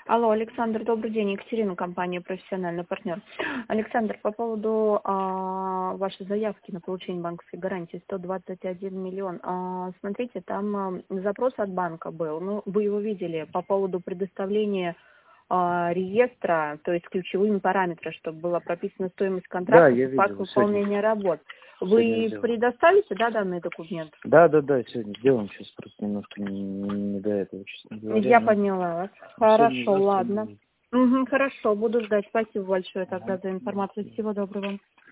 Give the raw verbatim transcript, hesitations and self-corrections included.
Алло, Александр, добрый день. Екатерина, компания «Профессиональный партнер». Александр, по поводу а, вашей заявки на получение банковской гарантии сто двадцать один миллион. А, смотрите, там а, запрос от банка был. Ну, вы его видели по поводу предоставления а, реестра, то есть ключевыми параметрами, чтобы была прописана стоимость Да, контракта я и факт видел. Сегодня, выполнения работ. сегодня Вы сделал. предоставите, да, данный документ? Да, да, да, сегодня сделаем. Сейчас просто немножко не, не до этого, честно говоря. Я Но поняла вас. сегодня, Хорошо, завтра ладно. будет. Угу, хорошо, буду ждать. Спасибо большое тогда Ага. за информацию. Всего доброго.